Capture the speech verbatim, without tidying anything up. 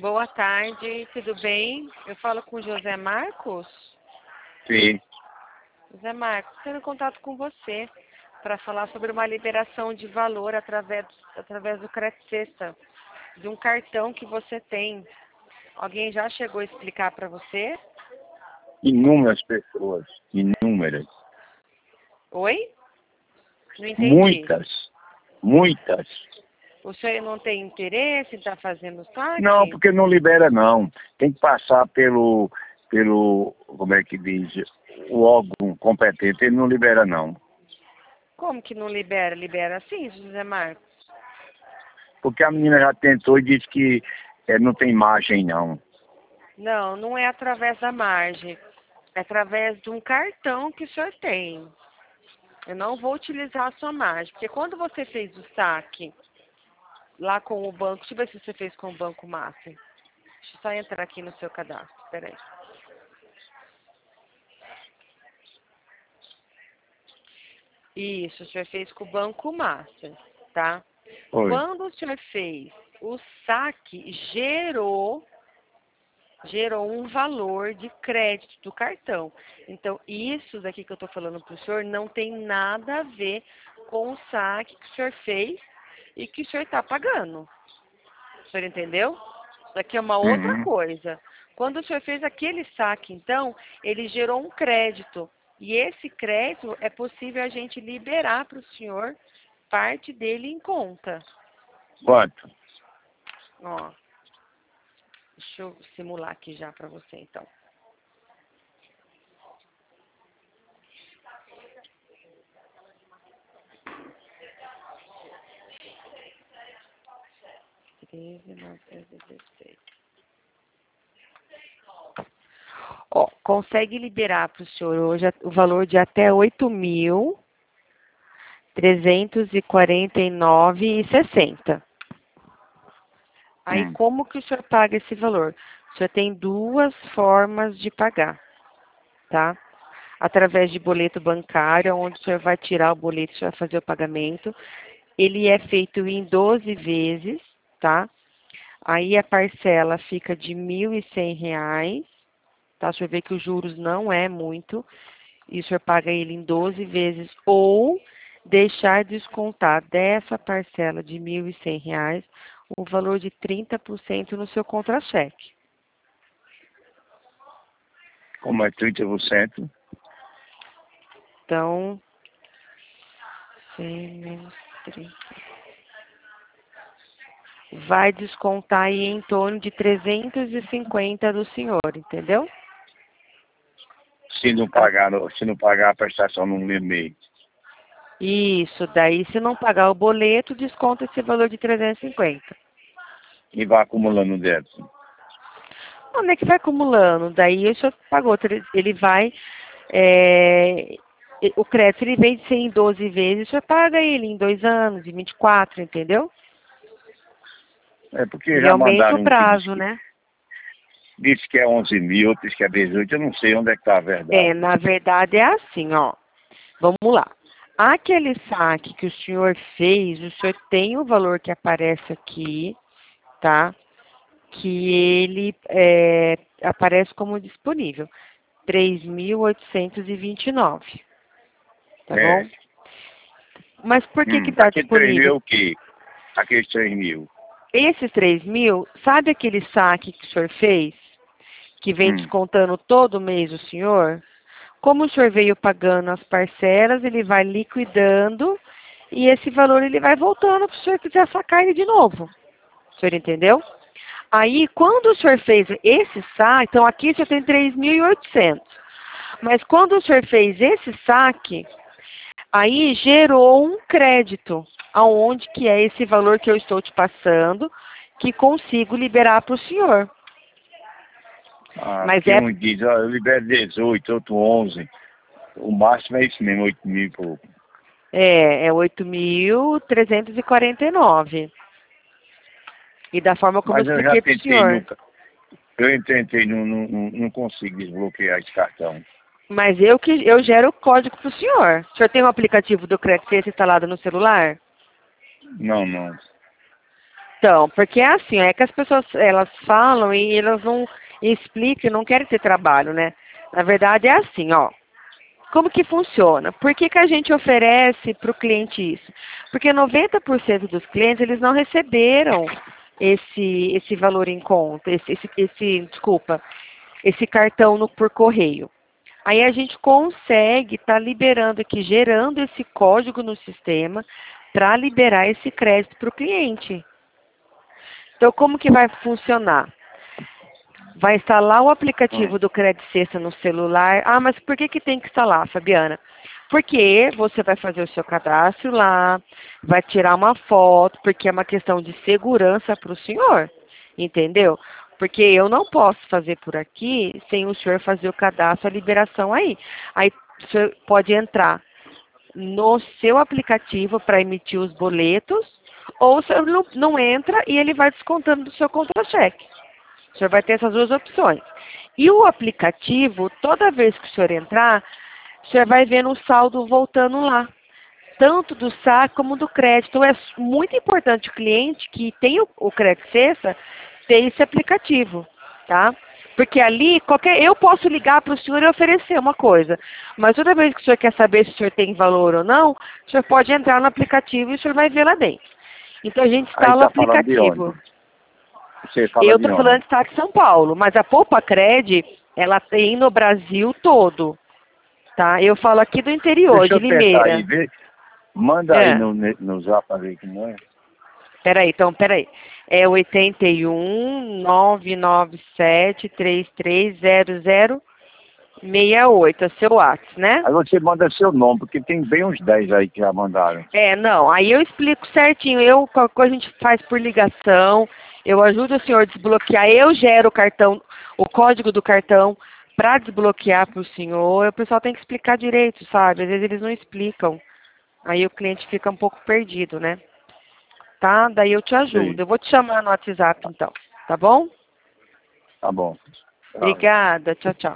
Boa tarde, tudo bem? Eu falo com o José Marcos. Sim. José Marcos, estou em contato com você para falar sobre uma liberação de valor através, através do Credcesta, de um cartão que você tem. Alguém já chegou a explicar para você? Inúmeras pessoas, inúmeras. Oi? Não entendi. Muitas, muitas. O senhor não tem interesse em estar fazendo saque? Não, porque não libera não. Tem que passar pelo, pelo, como é que diz, o órgão competente, ele não libera não. Como que não libera? Libera sim, José Marcos. Porque a menina já tentou e disse que é, não tem margem não. Não, não é através da margem. É através de um cartão que o senhor tem. Eu não vou utilizar a sua margem. Porque quando você fez o saque lá com o banco, deixa eu ver se você fez com o Banco Master. Deixa eu só entrar aqui no seu cadastro. Peraí. Isso, o senhor fez com o Banco Master, tá? Oi. Quando o senhor fez o saque, gerou, gerou um valor de crédito do cartão. Então, isso daqui que eu estou falando para o senhor não tem nada a ver com o saque que o senhor fez e que o senhor está pagando. O senhor entendeu? Isso daqui é uma outra Uhum. coisa. Quando o senhor fez aquele saque, então, ele gerou um crédito. E esse crédito é possível a gente liberar para o senhor parte dele em conta. Quanto? Ó, deixa eu simular aqui já para você, então. treze, novecentos e dezesseis. Ó, consegue liberar para o senhor hoje o valor de até oito mil trezentos e quarenta e nove reais e sessenta centavos. Aí, Hum. como que o senhor paga esse valor? O senhor tem duas formas de pagar, tá? Através de boleto bancário, onde o senhor vai tirar o boleto, o senhor vai fazer o pagamento. Ele é feito em doze vezes, tá? Aí a parcela fica de mil e cem reais, tá? O senhor vê que os juros não é muito, e o senhor paga ele em doze vezes, ou deixar descontar dessa parcela de mil e cem reais o valor de trinta por cento no seu contra-cheque. Como é trinta por cento? Então, cem menos trinta. Vai descontar aí em torno de trezentos e cinquenta do senhor, entendeu? Se não pagar, se não pagar a prestação no mês. Isso, daí se não pagar o boleto, desconta esse valor de trezentos e cinquenta. E vai acumulando dentro. Onde é que vai acumulando? Daí o senhor pagou, ele vai, é, o crédito ele vem de ser em doze vezes, o senhor paga ele em dois anos, em vinte e quatro, entendeu? É porque Ele já aumenta o mandaram um que prazo, disse, né? disse que é onze mil, outro disse que é dezoito, eu não sei onde é que está a verdade. É, na verdade é assim, ó. Vamos lá. Aquele saque que o senhor fez, o senhor tem o valor que aparece aqui, tá? Que ele é, aparece como disponível. três mil oitocentos e vinte e nove. Tá É. bom? Mas por que que Hum, está aquele três mil é disponível? o quê? Aqueles três mil. Esses três mil, sabe aquele saque que o senhor fez? Que vem Hum. descontando todo mês o senhor? Como o senhor veio pagando as parcelas, ele vai liquidando e esse valor ele vai voltando para o senhor quiser sacar ele de novo. O senhor entendeu? Aí, quando o senhor fez esse saque, então aqui você tem três mil e oitocentos. Mas quando o senhor fez esse saque, aí gerou um crédito, aonde que é esse valor que eu estou te passando, que consigo liberar para o senhor. Ah, Mas porque é, um diz, ó, eu libero dezoito, outro onze. O máximo é isso mesmo, oito mil e pouco. é, é oito mil trezentos e quarenta e nove. E da forma como eu Mas eu já expliquei para o tentei senhor. nunca. Eu tentei, não, não, não não consigo desbloquear esse cartão. Mas eu que eu gero o código para o senhor. O senhor tem um aplicativo do Credcesta instalado no celular? Não, não. Então, porque é assim, é que as pessoas, elas falam e elas não explicam, não querem ter trabalho, né? Na verdade é assim, ó. Como que funciona? Por que que a gente oferece para o cliente isso? Porque noventa por cento dos clientes, eles não receberam esse, esse valor em conta, esse, esse, esse desculpa, esse cartão no, por correio. Aí a gente consegue estar tá liberando aqui, gerando esse código no sistema para liberar esse crédito para o cliente. Então, como que vai funcionar? Vai instalar o Hum. aplicativo do Crédito Sexta no celular. Ah, mas por que que tem que instalar, Fabiana? Porque você vai fazer o seu cadastro lá, vai tirar uma foto, porque é uma questão de segurança para o senhor, entendeu? Porque eu não posso fazer por aqui sem o senhor fazer o cadastro, a liberação aí. Aí o senhor pode entrar no seu aplicativo para emitir os boletos, ou o senhor não, não entra e ele vai descontando do seu contra-cheque. O senhor vai ter essas duas opções. E o aplicativo, toda vez que o senhor entrar, o senhor vai vendo o saldo voltando lá. Tanto do saque como do crédito. Então, é muito importante o cliente que tem o, o crédito sexta ter esse aplicativo, tá? Porque ali, qualquer, eu posso ligar para o senhor e oferecer uma coisa. Mas toda vez que o senhor quer saber se o senhor tem valor ou não, o senhor pode entrar no aplicativo e o senhor vai ver lá dentro. Então, a gente Aí instala o tá falando de onde? aplicativo. Você fala Eu de estou onde? falando de estado de São Paulo, mas a Poupa Cred, ela tem no Brasil todo, tá? Eu falo aqui do interior, Deixa de eu tentar aí, Limeira. ver. Manda aí É, no, no zap pra ver como é. peraí, então, peraí. É oitenta e um, nove nove sete, três três zero zero seis oito, é seu WhatsApp, né? Aí você manda seu nome, porque tem bem uns dez aí que já mandaram. É, não, aí eu explico certinho, eu, qualquer coisa a gente faz por ligação, eu ajudo o senhor a desbloquear, eu gero o cartão, o código do cartão para desbloquear para o senhor, o pessoal tem que explicar direito, sabe? Às vezes eles não explicam, aí o cliente fica um pouco perdido, né? Tá? Daí eu te ajudo, Sei. eu vou te chamar no WhatsApp então, tá bom? Tá bom. Tá. Obrigada, tchau, tchau.